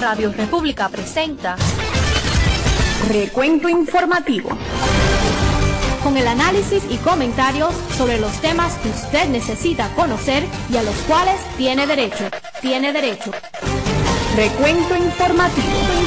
Radio República presenta Recuento Informativo, con el análisis y comentarios sobre los temas que usted necesita conocer y a los cuales tiene derecho. Recuento Informativo.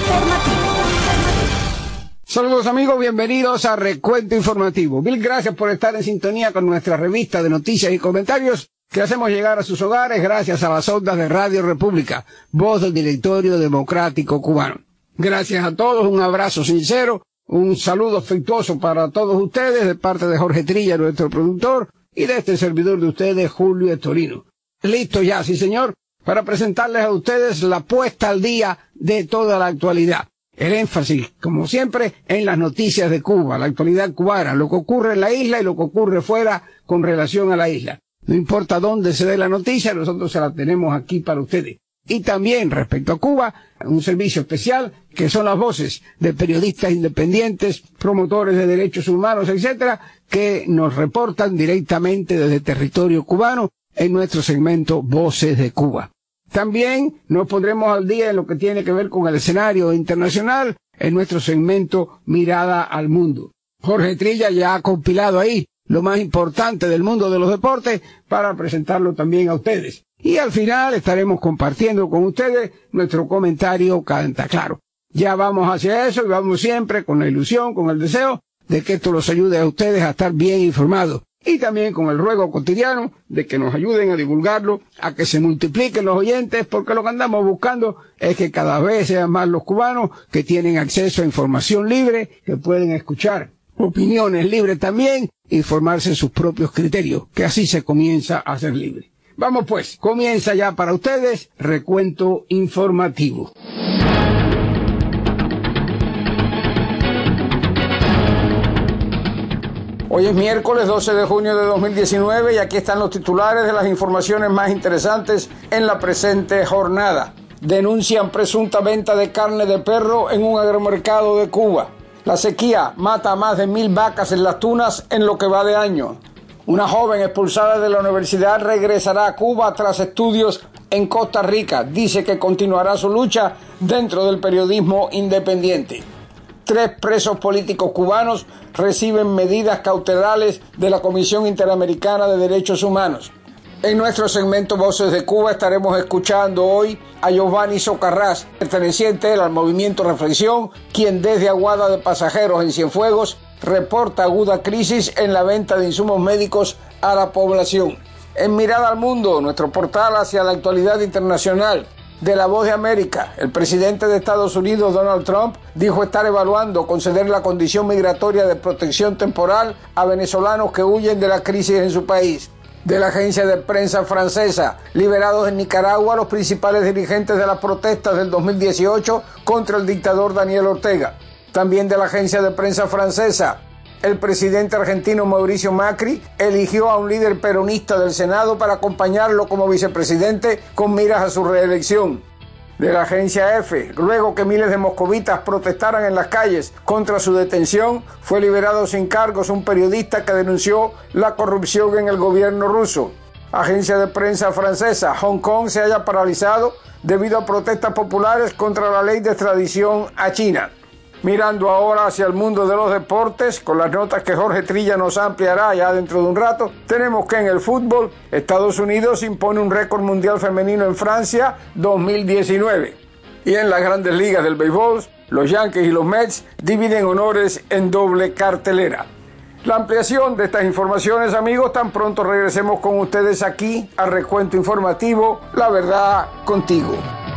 Saludos amigos, bienvenidos a Recuento Informativo. Mil gracias por estar en sintonía con nuestra revista de noticias y comentarios que hacemos llegar a sus hogares gracias a las ondas de Radio República, voz del Directorio Democrático Cubano. Gracias a todos, un abrazo sincero, un saludo afectuoso para todos ustedes de parte de Jorge Trilla, nuestro productor, y de este servidor de ustedes, Julio Estorino. Listo ya, sí señor, para presentarles a ustedes la puesta al día de toda la actualidad. El énfasis, como siempre, en las noticias de Cuba, la actualidad cubana, lo que ocurre en la isla y lo que ocurre fuera con relación a la isla. No importa dónde se dé la noticia, nosotros se la tenemos aquí para ustedes. Y también, respecto a Cuba, un servicio especial, que son las voces de periodistas independientes, promotores de derechos humanos, etcétera, que nos reportan directamente desde el territorio cubano en nuestro segmento Voces de Cuba. También nos pondremos al día en lo que tiene que ver con el escenario internacional en nuestro segmento Mirada al Mundo. Jorge Trilla ya ha compilado ahí lo más importante del mundo de los deportes para presentarlo también a ustedes. Y al final estaremos compartiendo con ustedes nuestro comentario Canta Claro. Ya vamos hacia eso y vamos siempre con la ilusión, con el deseo de que esto los ayude a ustedes a estar bien informados. Y también con el ruego cotidiano de que nos ayuden a divulgarlo, a que se multipliquen los oyentes, porque lo que andamos buscando es que cada vez sean más los cubanos que tienen acceso a información libre, que pueden escuchar opiniones libres también y formarse en sus propios criterios, que así se comienza a ser libre. Vamos pues, comienza ya para ustedes Recuento Informativo. Hoy es miércoles 12 de junio de 2019 y aquí están los titulares de las informaciones más interesantes en la presente jornada. Denuncian presunta venta de carne de perro en un agromercado de Cuba. La sequía mata a más de 1,000 vacas en las tunas en lo que va de año. Una joven expulsada de la universidad regresará a Cuba tras estudios en Costa Rica. Dice que continuará su lucha dentro del periodismo independiente. 3 presos políticos cubanos reciben medidas cautelares de la Comisión Interamericana de Derechos Humanos. En nuestro segmento Voces de Cuba estaremos escuchando hoy a Giovanni Socarrás, perteneciente al movimiento Reflexión, quien desde Aguada de Pasajeros en Cienfuegos reporta aguda crisis en la venta de insumos médicos a la población. En Mirada al Mundo, nuestro portal hacia la actualidad internacional, de La Voz de América, el presidente de Estados Unidos, Donald Trump, dijo estar evaluando conceder la condición migratoria de protección temporal a venezolanos que huyen de la crisis en su país. De la agencia de prensa francesa, liberados en Nicaragua los principales dirigentes de las protestas del 2018 contra el dictador Daniel Ortega. También de la agencia de prensa francesa, el presidente argentino Mauricio Macri eligió a un líder peronista del Senado para acompañarlo como vicepresidente con miras a su reelección. De la agencia EFE, luego que miles de moscovitas protestaran en las calles contra su detención, fue liberado sin cargos un periodista que denunció la corrupción en el gobierno ruso. Agencia de prensa francesa, Hong Kong se halla paralizado debido a protestas populares contra la ley de extradición a China. Mirando ahora hacia el mundo de los deportes, con las notas que Jorge Trilla nos ampliará ya dentro de un rato, tenemos que en el fútbol, Estados Unidos impone un récord mundial femenino en Francia 2019. Y en las grandes ligas del béisbol, los Yankees y los Mets dividen honores en doble cartelera. La ampliación de estas informaciones, amigos, tan pronto regresemos con ustedes aquí a Recuento Informativo, La Verdad Contigo.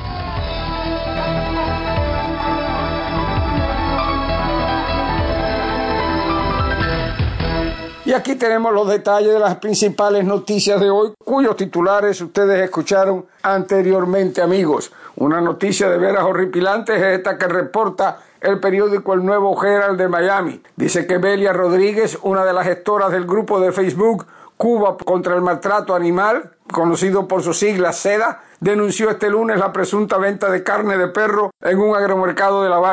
Y aquí tenemos los detalles de las principales noticias de hoy, cuyos titulares ustedes escucharon anteriormente, amigos. Una noticia de veras horripilante es esta que reporta el periódico El Nuevo Herald de Miami. Dice que Belia Rodríguez, una de las gestoras del grupo de Facebook Cuba contra el Maltrato Animal, conocido por sus siglas SEDA, denunció este lunes la presunta venta de carne de perro en un agromercado de La Habana.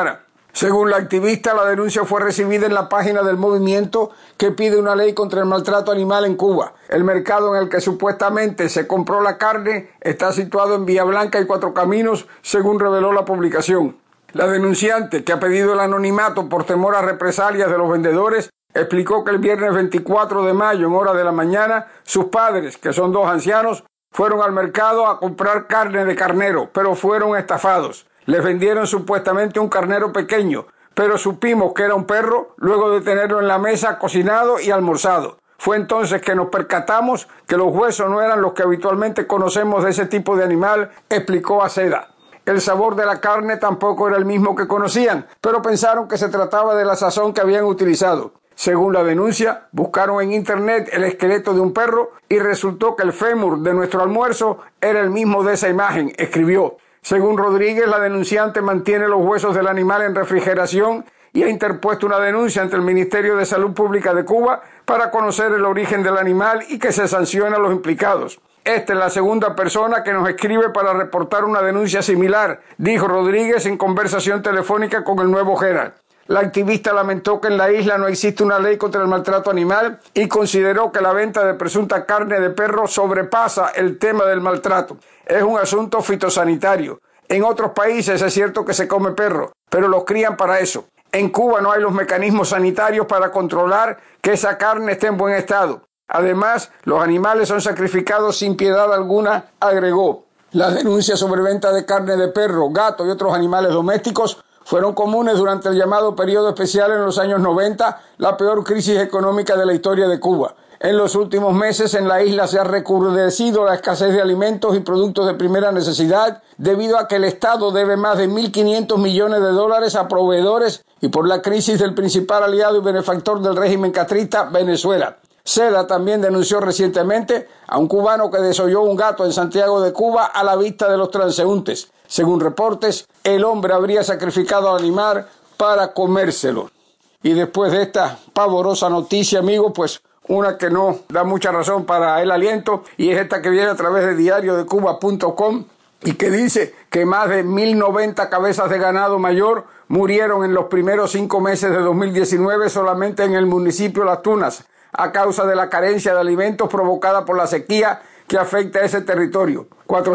Según la activista, la denuncia fue recibida en la página del movimiento que pide una ley contra el maltrato animal en Cuba. El mercado en el que supuestamente se compró la carne está situado en Villa Blanca y Cuatro Caminos, según reveló la publicación. La denunciante, que ha pedido el anonimato por temor a represalias de los vendedores, explicó que el viernes 24 de mayo, en hora de la mañana, sus padres, que son dos ancianos, fueron al mercado a comprar carne de carnero, pero fueron estafados. Les vendieron supuestamente un carnero pequeño, pero supimos que era un perro luego de tenerlo en la mesa cocinado y almorzado. Fue entonces que nos percatamos que los huesos no eran los que habitualmente conocemos de ese tipo de animal, explicó Aceda. El sabor de la carne tampoco era el mismo que conocían, pero pensaron que se trataba de la sazón que habían utilizado. Según la denuncia, buscaron en internet el esqueleto de un perro y resultó que el fémur de nuestro almuerzo era el mismo de esa imagen, escribió. Según Rodríguez, la denunciante mantiene los huesos del animal en refrigeración y ha interpuesto una denuncia ante el Ministerio de Salud Pública de Cuba para conocer el origen del animal y que se sancione a los implicados. Esta es la segunda persona que nos escribe para reportar una denuncia similar, dijo Rodríguez en conversación telefónica con el Nuevo Herald. La activista lamentó que en la isla no existe una ley contra el maltrato animal y consideró que la venta de presunta carne de perro sobrepasa el tema del maltrato. Es un asunto fitosanitario. En otros países es cierto que se come perro, pero los crían para eso. En Cuba no hay los mecanismos sanitarios para controlar que esa carne esté en buen estado. Además, los animales son sacrificados sin piedad alguna, agregó. Las denuncias sobre venta de carne de perro, gato y otros animales domésticos fueron comunes durante el llamado periodo especial en los años 90, la peor crisis económica de la historia de Cuba. En los últimos meses en la isla se ha recrudecido la escasez de alimentos y productos de primera necesidad debido a que el Estado debe más de 1.500 millones de dólares a proveedores y por la crisis del principal aliado y benefactor del régimen castrista, Venezuela. Seda también denunció recientemente a un cubano que desolló un gato en Santiago de Cuba a la vista de los transeúntes. Según reportes, el hombre habría sacrificado al animal para comérselo. Y después de esta pavorosa noticia, amigos, pues una que no da mucha razón para el aliento, y es esta que viene a través de diariodecuba.com y que dice que más de 1.090 cabezas de ganado mayor murieron en los primeros 5 meses de 2019 solamente en el municipio Las Tunas, a causa de la carencia de alimentos provocada por la sequía que afecta a ese territorio.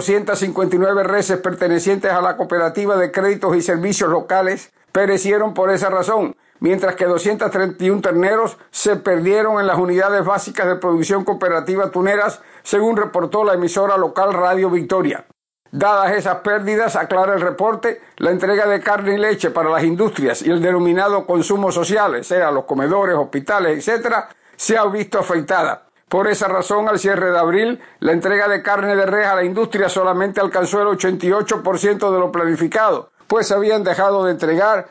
459 reses pertenecientes a la Cooperativa de Créditos y Servicios Locales perecieron por esa razón, mientras que 231 terneros se perdieron en las unidades básicas de producción cooperativa tuneras, según reportó la emisora local Radio Victoria. Dadas esas pérdidas, aclara el reporte, la entrega de carne y leche para las industrias y el denominado consumo social, sea los comedores, hospitales, etc., se ha visto afectada. Por esa razón, al cierre de abril, la entrega de carne de res a la industria solamente alcanzó el 88% de lo planificado, pues habían dejado de entregar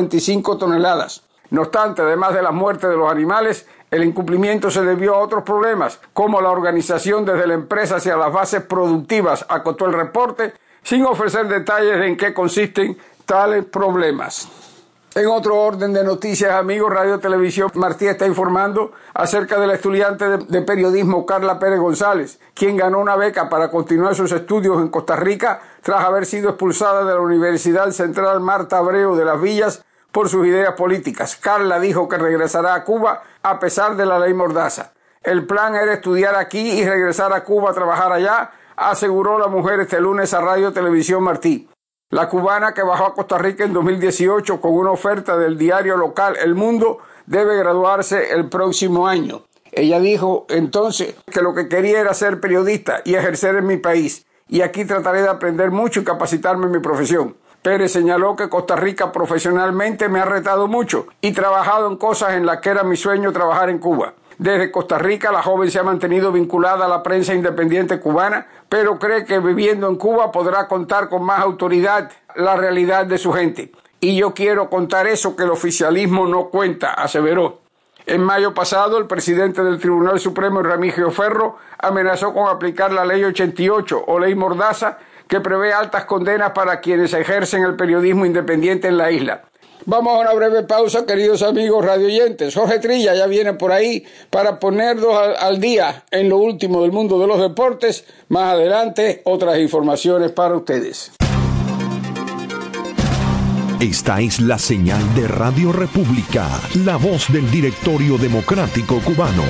55 toneladas. No obstante, además de la muerte de los animales, el incumplimiento se debió a otros problemas, como la organización desde la empresa hacia las bases productivas, acotó el reporte, sin ofrecer detalles de en qué consisten tales problemas. En otro orden de noticias, amigos, Radio Televisión Martí está informando acerca de la estudiante de periodismo Carla Pérez González, quien ganó una beca para continuar sus estudios en Costa Rica tras haber sido expulsada de la Universidad Central Marta Abreu de Las Villas por sus ideas políticas. Carla dijo que regresará a Cuba a pesar de la ley Mordaza. El plan era estudiar aquí y regresar a Cuba a trabajar allá, aseguró la mujer este lunes a Radio Televisión Martí. La cubana, que bajó a Costa Rica en 2018 con una oferta del diario local El Mundo, debe graduarse el próximo año. Ella dijo entonces que lo que quería era ser periodista y ejercer en mi país, y aquí trataré de aprender mucho y capacitarme en mi profesión. Pérez señaló que Costa Rica profesionalmente me ha retado mucho y trabajado en cosas en las que era mi sueño trabajar en Cuba. Desde Costa Rica, la joven se ha mantenido vinculada a la prensa independiente cubana, pero cree que viviendo en Cuba podrá contar con más autoridad la realidad de su gente. Y yo quiero contar eso que el oficialismo no cuenta, aseveró. En mayo pasado, el presidente del Tribunal Supremo, Remigio Ferro, amenazó con aplicar la Ley 88 o Ley Mordaza, que prevé altas condenas para quienes ejercen el periodismo independiente en la isla. Vamos a una breve pausa, queridos amigos radioyentes. Jorge Trilla ya viene por ahí para ponernos al día en lo último del mundo de los deportes. Más adelante, otras informaciones para ustedes. Esta es la señal de Radio República, la voz del Directorio Democrático Cubano.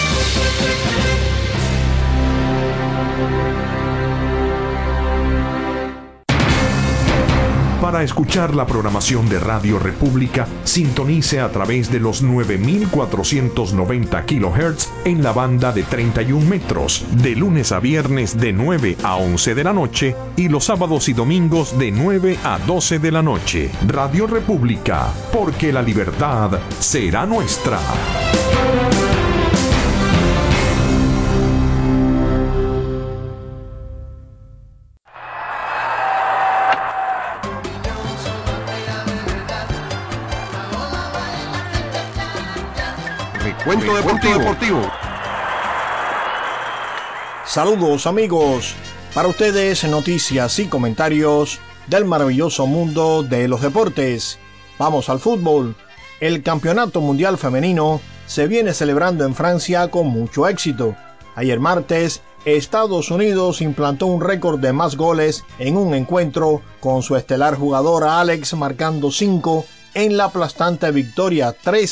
Para escuchar la programación de Radio República, sintonice a través de los 9490 kHz en la banda de 31 metros, de lunes a viernes de 9 a 11 de la noche y los sábados y domingos de 9 a 12 de la noche. Radio República, porque la libertad será nuestra. Cuento deportivo. Saludos amigos, para ustedes noticias y comentarios del maravilloso mundo de los deportes. Vamos al fútbol. El Campeonato Mundial Femenino se viene celebrando en Francia con mucho éxito. Ayer martes, Estados Unidos implantó un récord de más goles en un encuentro con su estelar jugadora Alex marcando 5 en la aplastante victoria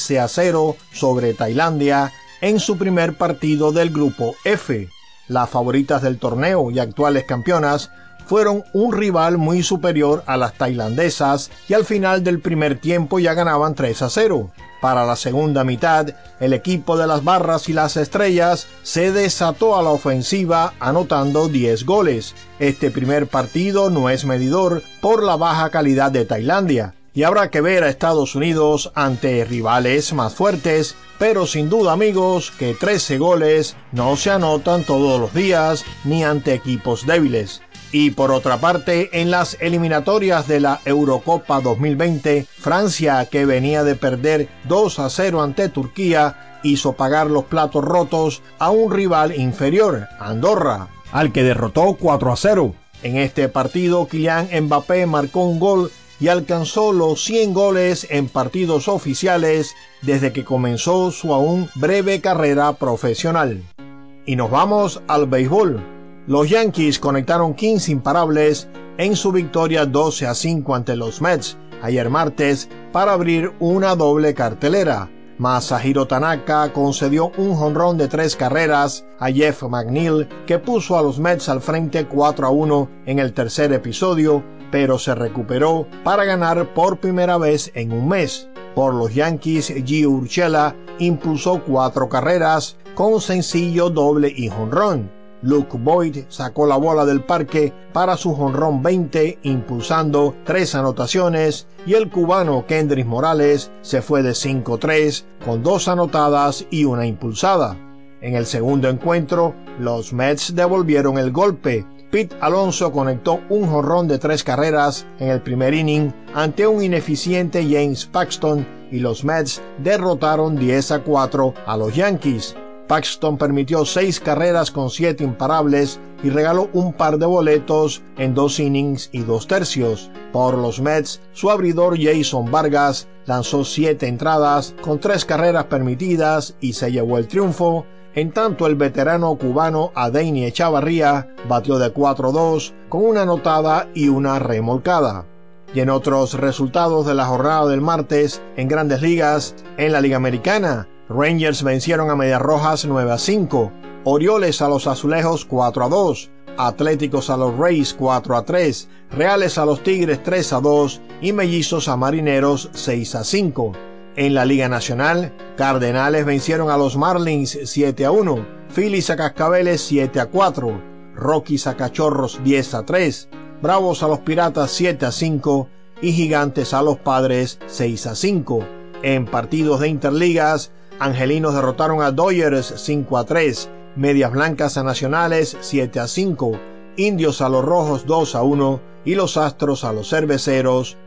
13-0 sobre Tailandia en su primer partido del grupo F. Las favoritas del torneo y actuales campeonas fueron un rival muy superior a las tailandesas y al final del primer tiempo ya ganaban 3-0. Para la segunda mitad, el equipo de las barras y las estrellas se desató a la ofensiva anotando 10 goles. Este primer partido no es medidor por la baja calidad de Tailandia, y habrá que ver a Estados Unidos ante rivales más fuertes, pero sin duda amigos que 13 goles no se anotan todos los días ni ante equipos débiles. Y por otra parte, en las eliminatorias de la Eurocopa 2020, Francia, que venía de perder 2-0 ante Turquía, hizo pagar los platos rotos a un rival inferior, Andorra, al que derrotó 4-0. En este partido, Kylian Mbappé marcó un gol y alcanzó los 100 goles en partidos oficiales desde que comenzó su aún breve carrera profesional. Y nos vamos al béisbol. Los Yankees conectaron 15 imparables en su victoria 12-5 ante los Mets ayer martes para abrir una doble cartelera. Masahiro Tanaka concedió un jonrón de 3 carreras a Jeff McNeil, que puso a los Mets al frente 4-1 en el tercer episodio, pero se recuperó para ganar por primera vez en un mes. Por los Yankees, Gio Urshela impulsó 4 carreras con sencillo, doble y jonrón. Luke Boyd sacó la bola del parque para su jonrón 20, impulsando 3 anotaciones, y el cubano Kendrys Morales se fue de 5-3 con 2 anotadas y 1 impulsada. En el segundo encuentro, los Mets devolvieron el golpe. Pete Alonso conectó un jonrón de 3 carreras en el primer inning ante un ineficiente James Paxton y los Mets derrotaron 10-4 a los Yankees. Paxton permitió 6 carreras con 7 imparables y regaló un par de boletos en 2 innings y 2 tercios. Por los Mets, su abridor Jason Vargas lanzó 7 entradas con 3 carreras permitidas y se llevó el triunfo. En tanto, el veterano cubano Adeiny Echavarría batió de 4-2 con 1 anotada y 1 remolcada. Y en otros resultados de la jornada del martes, en Grandes Ligas, en la Liga Americana, Rangers vencieron a Medias Rojas 9-5, Orioles a los Azulejos 4-2, Atléticos a los Rays 4-3, Reales a los Tigres 3-2 y Mellizos a Marineros 6-5. En la Liga Nacional, Cardenales vencieron a los Marlins 7-1, Phillies a Cascabeles 7-4, Rockies a Cachorros 10-3, Bravos a los Piratas 7-5 y Gigantes a los Padres 6-5. En partidos de Interligas, Angelinos derrotaron a Dodgers 5-3, Medias Blancas a Nacionales 7-5, Indios a los Rojos 2-1 y los Astros a los Cerveceros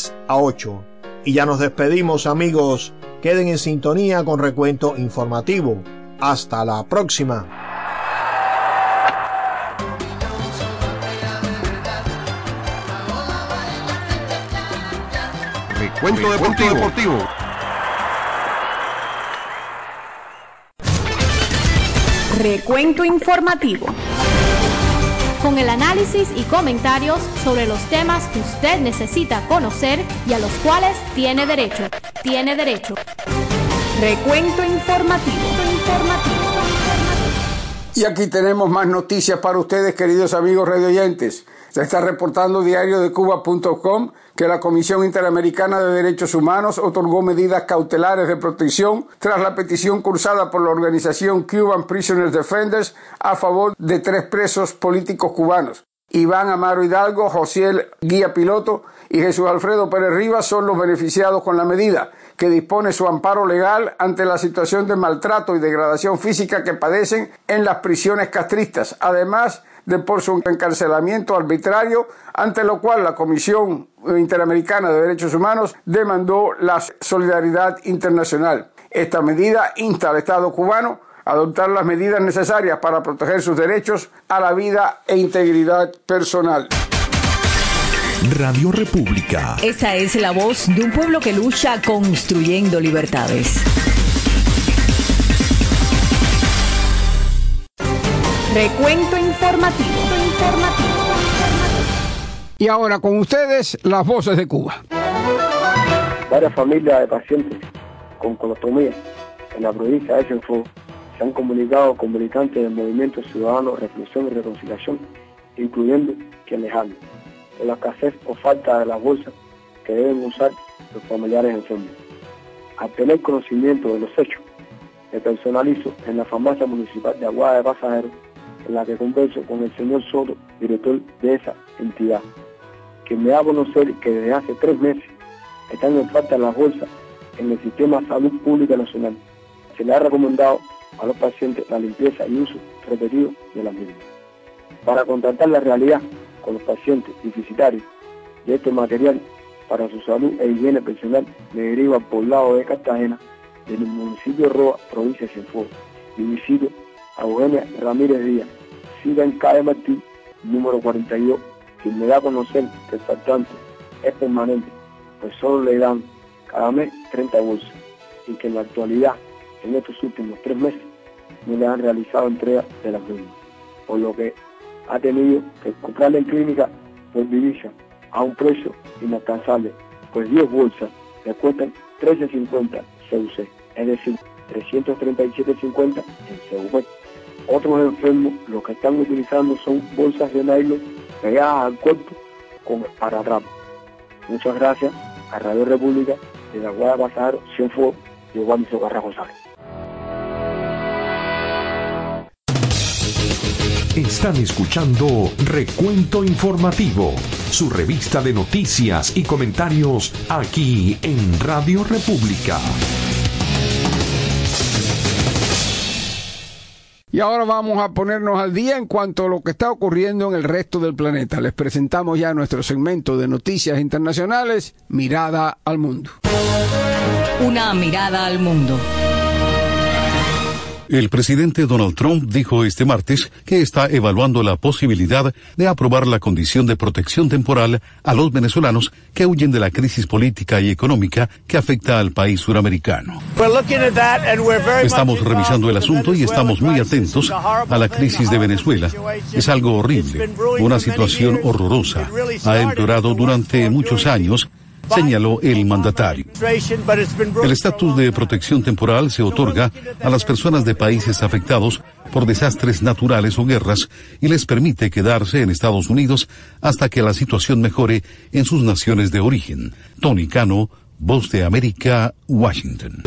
10-8. Y ya nos despedimos amigos, queden en sintonía con Recuento Informativo. Hasta la próxima. Recuento deportivo. Recuento informativo. con el análisis y comentarios sobre los temas que usted necesita conocer y a los cuales tiene derecho. Tiene derecho. Recuento informativo. Y aquí tenemos más noticias para ustedes, queridos amigos radioyentes. Se está reportando diariodecuba.com que la Comisión Interamericana de Derechos Humanos otorgó medidas cautelares de protección tras la petición cursada por la organización Cuban Prisoners Defenders a favor de 3 presos políticos cubanos. Iván Amaro Hidalgo, Josiel Guía Piloto y Jesús Alfredo Pérez Rivas son los beneficiados con la medida, que dispone su amparo legal ante la situación de maltrato y degradación física que padecen en las prisiones castristas, además de por su encarcelamiento arbitrario, ante lo cual la Comisión Interamericana de Derechos Humanos demandó la solidaridad internacional. Esta medida insta al Estado cubano a adoptar las medidas necesarias para proteger sus derechos a la vida e integridad personal. Radio República. Esa es la voz de un pueblo que lucha construyendo libertades. Recuento informativo. Y ahora con ustedes, las voces de Cuba. Varias familias de pacientes con colostomía en la provincia de Cienfuegos se han comunicado con militantes del Movimiento Ciudadano Reflexión y Reconciliación, incluyendo quienes hablan, por la escasez o falta de las bolsas que deben usar los familiares enfermos. Al tener conocimiento de los hechos, me personalizo en la farmacia municipal de Aguada de Pasajeros, en la que converso con el señor Soto, director de esa entidad, quien me da a conocer que desde hace 3 meses están en falta las bolsas en el Sistema de Salud Pública Nacional. Se le ha recomendado a los pacientes la limpieza y uso repetido de las mismas. Para contratar la realidad con los pacientes deficitarios de este material para su salud e higiene personal, me deriva al poblado de Cartagena, del municipio de Roa, provincia de Cienfuegos, y visito a Eugenia Ramírez Díaz, siga en calle Martí, número 42, quien me da a conocer que el faltante es permanente, pues solo le dan cada mes 30 bolsas, y que en la actualidad, en estos últimos 3 meses, no le han realizado entrega de las mismas, por lo que ha tenido que comprarla en clínica por divisa a un precio inalcanzable, pues 10 bolsas le cuestan 13.50 CUC, es decir, 337.50 en CUP. Otros enfermos lo que están utilizando son bolsas de nylon pegadas al cuerpo con esparadrapo. Muchas gracias a Radio República de la Aguada de Pasajeros, Cienfuegos, de Juan Socarra González. Están escuchando Recuento Informativo, su revista de noticias y comentarios aquí en Radio República. Y ahora vamos a ponernos al día en cuanto a lo que está ocurriendo en el resto del planeta. Les presentamos ya nuestro segmento de noticias internacionales, Mirada al Mundo. Una mirada al mundo. El presidente Donald Trump dijo este martes que está evaluando la posibilidad de aprobar la condición de protección temporal a los venezolanos que huyen de la crisis política y económica que afecta al país suramericano. Estamos revisando el asunto y estamos muy atentos a la crisis de Venezuela. Es algo horrible, una situación horrorosa. Ha empeorado durante muchos años, señaló el mandatario. El estatus de protección temporal se otorga a las personas de países afectados por desastres naturales o guerras y les permite quedarse en Estados Unidos hasta que la situación mejore en sus naciones de origen. Tony Cano, Voz de América, Washington.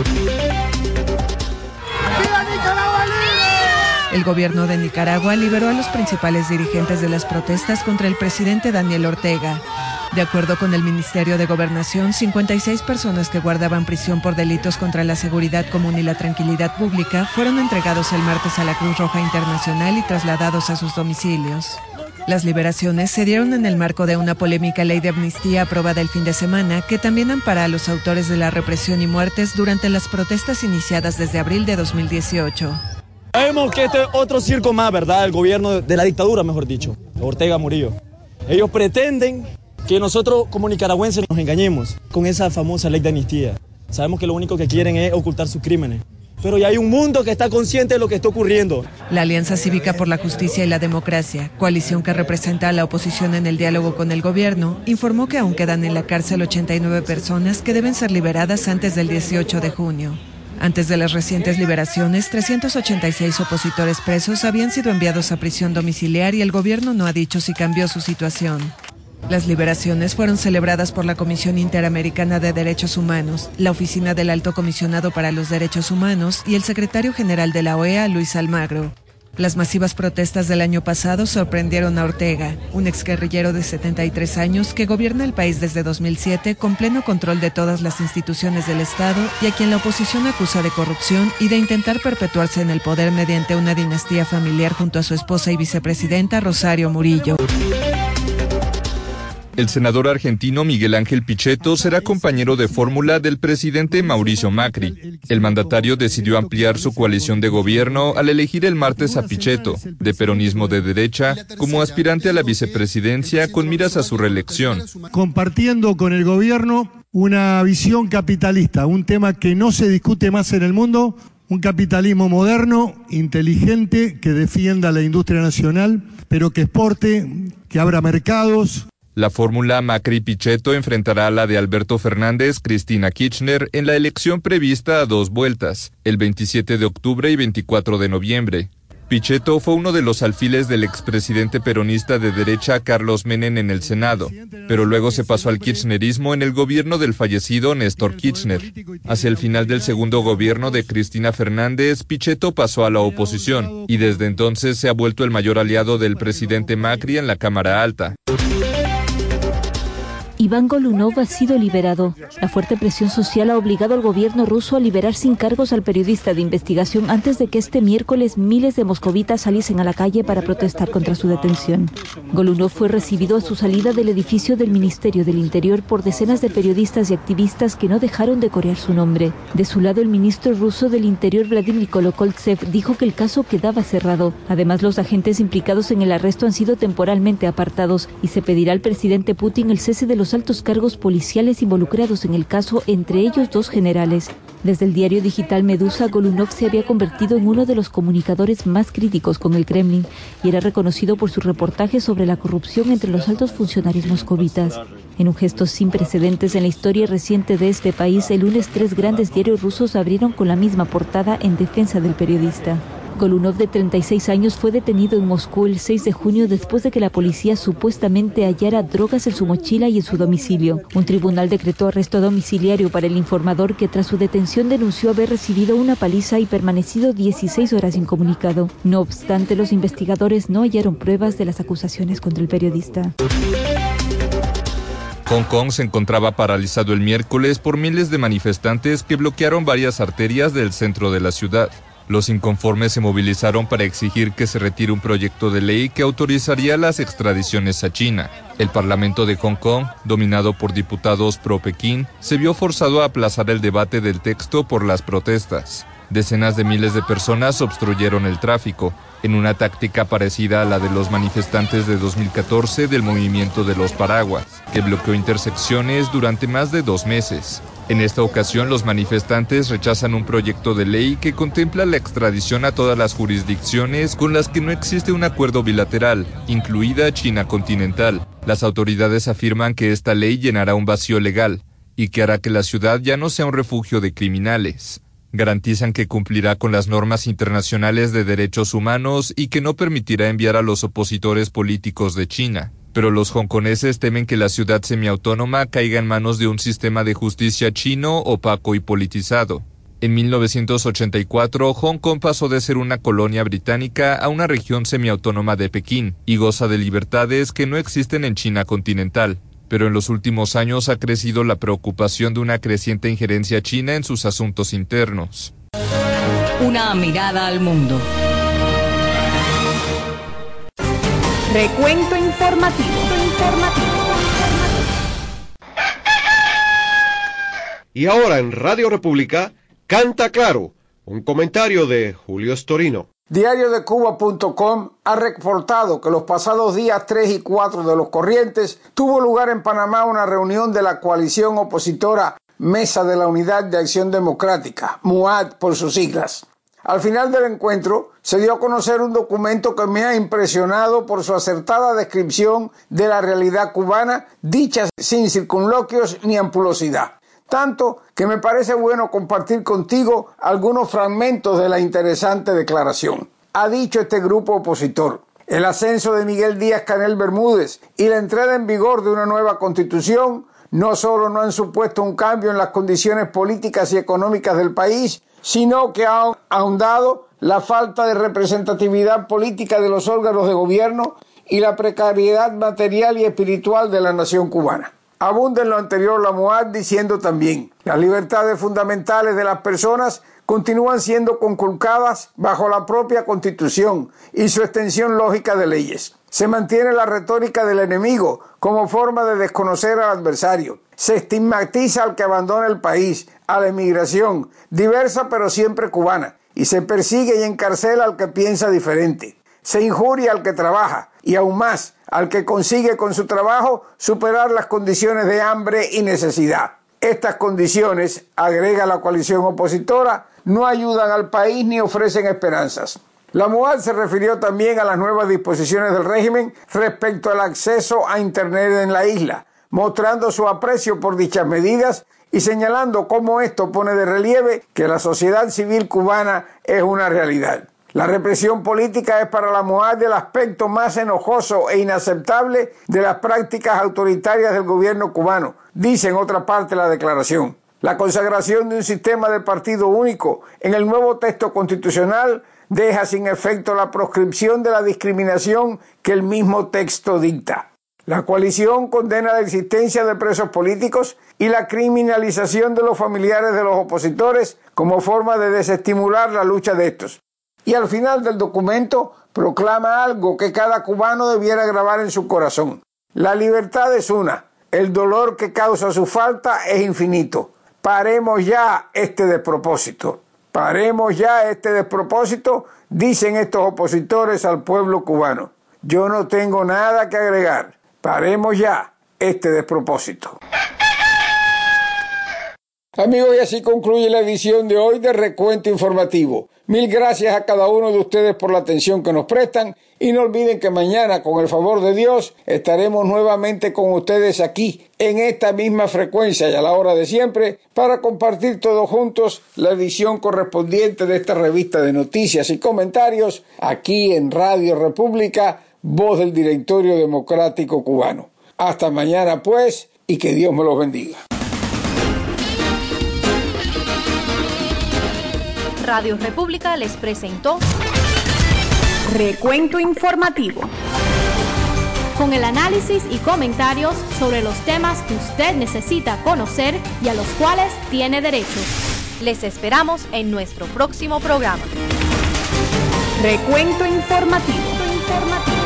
El gobierno de Nicaragua liberó a los principales dirigentes de las protestas contra el presidente Daniel Ortega. De acuerdo con el Ministerio de Gobernación, 56 personas que guardaban prisión por delitos contra la seguridad común y la tranquilidad pública fueron entregados el martes a la Cruz Roja Internacional y trasladados a sus domicilios. Las liberaciones se dieron en el marco de una polémica ley de amnistía aprobada el fin de semana que también ampara a los autores de la represión y muertes durante las protestas iniciadas desde abril de 2018. Sabemos que este es otro circo más, ¿verdad? El gobierno de la dictadura, mejor dicho, Ortega Murillo. Ellos pretenden que nosotros como nicaragüenses nos engañemos con esa famosa ley de amnistía. Sabemos que lo único que quieren es ocultar sus crímenes. pero ya hay un mundo que está consciente de lo que está ocurriendo. La Alianza Cívica por la Justicia y la Democracia, coalición que representa a la oposición en el diálogo con el gobierno, informó que aún quedan en la cárcel 89 personas que deben ser liberadas antes del 18 de junio. Antes de las recientes liberaciones, 386 opositores presos habían sido enviados a prisión domiciliar y el gobierno no ha dicho si cambió su situación. Las liberaciones fueron celebradas por la Comisión Interamericana de Derechos Humanos, la Oficina del Alto Comisionado para los Derechos Humanos y el secretario general de la OEA, Luis Almagro. Las masivas protestas del año pasado sorprendieron a Ortega, un exguerrillero de 73 años que gobierna el país desde 2007 con pleno control de todas las instituciones del Estado y a quien la oposición acusa de corrupción y de intentar perpetuarse en el poder mediante una dinastía familiar junto a su esposa y vicepresidenta Rosario Murillo. El senador argentino Miguel Ángel Pichetto será compañero de fórmula del presidente Mauricio Macri. El mandatario decidió ampliar su coalición de gobierno al elegir el martes a Pichetto, de peronismo de derecha, como aspirante a la vicepresidencia con miras a su reelección. Compartiendo con el gobierno una visión capitalista, un tema que no se discute más en el mundo, un capitalismo moderno, inteligente, que defienda la industria nacional, pero que exporte, que abra mercados. La fórmula Macri-Pichetto enfrentará a la de Alberto Fernández, Cristina Kirchner, en la elección prevista a 2 vueltas, el 27 de octubre y 24 de noviembre. Pichetto fue uno de los alfiles del expresidente peronista de derecha Carlos Menem en el Senado, pero luego se pasó al kirchnerismo en el gobierno del fallecido Néstor Kirchner. Hacia el final del segundo gobierno de Cristina Fernández, Pichetto pasó a la oposición y desde entonces se ha vuelto el mayor aliado del presidente Macri en la Cámara Alta. Iván Golunov ha sido liberado. La fuerte presión social ha obligado al gobierno ruso a liberar sin cargos al periodista de investigación antes de que este miércoles miles de moscovitas saliesen a la calle para protestar contra su detención. Golunov fue recibido a su salida del edificio del Ministerio del Interior por decenas de periodistas y activistas que no dejaron de corear su nombre. De su lado, el ministro ruso del Interior, Vladimir Kolokoltsev, dijo que el caso quedaba cerrado. Además, los agentes implicados en el arresto han sido temporalmente apartados y se pedirá al presidente Putin el cese de los altos cargos policiales involucrados en el caso, entre ellos 2 generales. Desde el diario digital Medusa, Golunov se había convertido en uno de los comunicadores más críticos con el Kremlin y era reconocido por sus reportajes sobre la corrupción entre los altos funcionarios moscovitas. En un gesto sin precedentes en la historia reciente de este país, el lunes 3 grandes diarios rusos abrieron con la misma portada en defensa del periodista. Golunov, de 36 años, fue detenido en Moscú el 6 de junio después de que la policía supuestamente hallara drogas en su mochila y en su domicilio. Un tribunal decretó arresto domiciliario para el informador que tras su detención denunció haber recibido una paliza y permanecido 16 horas incomunicado. No obstante, los investigadores no hallaron pruebas de las acusaciones contra el periodista. Hong Kong se encontraba paralizado el miércoles por miles de manifestantes que bloquearon varias arterias del centro de la ciudad. Los inconformes se movilizaron para exigir que se retire un proyecto de ley que autorizaría las extradiciones a China. El Parlamento de Hong Kong, dominado por diputados pro-Pekín, se vio forzado a aplazar el debate del texto por las protestas. Decenas de miles de personas obstruyeron el tráfico, en una táctica parecida a la de los manifestantes de 2014 del movimiento de los paraguas, que bloqueó intersecciones durante más de 2 meses. En esta ocasión, los manifestantes rechazan un proyecto de ley que contempla la extradición a todas las jurisdicciones con las que no existe un acuerdo bilateral, incluida China continental. Las autoridades afirman que esta ley llenará un vacío legal y que hará que la ciudad ya no sea un refugio de criminales. Garantizan que cumplirá con las normas internacionales de derechos humanos y que no permitirá enviar a los opositores políticos de China. Pero los hongkoneses temen que la ciudad semiautónoma caiga en manos de un sistema de justicia chino opaco y politizado. En 1984, Hong Kong pasó de ser una colonia británica a una región semiautónoma de Pekín y goza de libertades que no existen en China continental. Pero en los últimos años ha crecido la preocupación de una creciente injerencia china en sus asuntos internos. Una mirada al mundo. Recuento informativo. Y ahora en Radio República, Canta Claro, un comentario de Julio Storino. DiarioDeCuba.com ha reportado que los pasados días 3 y 4 de los corrientes tuvo lugar en Panamá una reunión de la coalición opositora Mesa de la Unidad de Acción Democrática, MUAD por sus siglas. Al final del encuentro se dio a conocer un documento que me ha impresionado por su acertada descripción de la realidad cubana, dicha sin circunloquios ni ampulosidad. Tanto que me parece bueno compartir contigo algunos fragmentos de la interesante declaración. Ha dicho este grupo opositor: el ascenso de Miguel Díaz-Canel Bermúdez y la entrada en vigor de una nueva constitución no solo no han supuesto un cambio en las condiciones políticas y económicas del país, sino que han ahondado la falta de representatividad política de los órganos de gobierno y la precariedad material y espiritual de la nación cubana. Abunda en lo anterior la MUAD diciendo también: las libertades fundamentales de las personas continúan siendo conculcadas bajo la propia Constitución y su extensión lógica de leyes. Se mantiene la retórica del enemigo como forma de desconocer al adversario. Se estigmatiza al que abandona el país, a la emigración, diversa pero siempre cubana, y se persigue y encarcela al que piensa diferente. Se injuria al que trabaja y aún más al que consigue con su trabajo superar las condiciones de hambre y necesidad. Estas condiciones, agrega la coalición opositora, no ayudan al país ni ofrecen esperanzas. La MUAD se refirió también a las nuevas disposiciones del régimen respecto al acceso a Internet en la isla, mostrando su aprecio por dichas medidas y señalando cómo esto pone de relieve que la sociedad civil cubana es una realidad. La represión política es para la MUAD el aspecto más enojoso e inaceptable de las prácticas autoritarias del gobierno cubano, dice en otra parte de la declaración. La consagración de un sistema de partido único en el nuevo texto constitucional deja sin efecto la proscripción de la discriminación que el mismo texto dicta. La coalición condena la existencia de presos políticos y la criminalización de los familiares de los opositores como forma de desestimular la lucha de estos. Y al final del documento proclama algo que cada cubano debiera grabar en su corazón: la libertad es una, el dolor que causa su falta es infinito. Paremos ya este despropósito. Paremos ya este despropósito, dicen estos opositores al pueblo cubano. Yo no tengo nada que agregar. Paremos ya este despropósito. Amigos, y así concluye la edición de hoy de Recuento Informativo. Mil gracias a cada uno de ustedes por la atención que nos prestan y no olviden que mañana, con el favor de Dios, estaremos nuevamente con ustedes aquí, en esta misma frecuencia y a la hora de siempre, para compartir todos juntos la edición correspondiente de esta revista de noticias y comentarios aquí en Radio República, voz del Directorio Democrático Cubano. Hasta mañana pues, y que Dios me los bendiga. Radio República les presentó Recuento Informativo, con el análisis y comentarios sobre los temas que usted necesita conocer y a los cuales tiene derecho. Les esperamos en nuestro próximo programa. Recuento Informativo.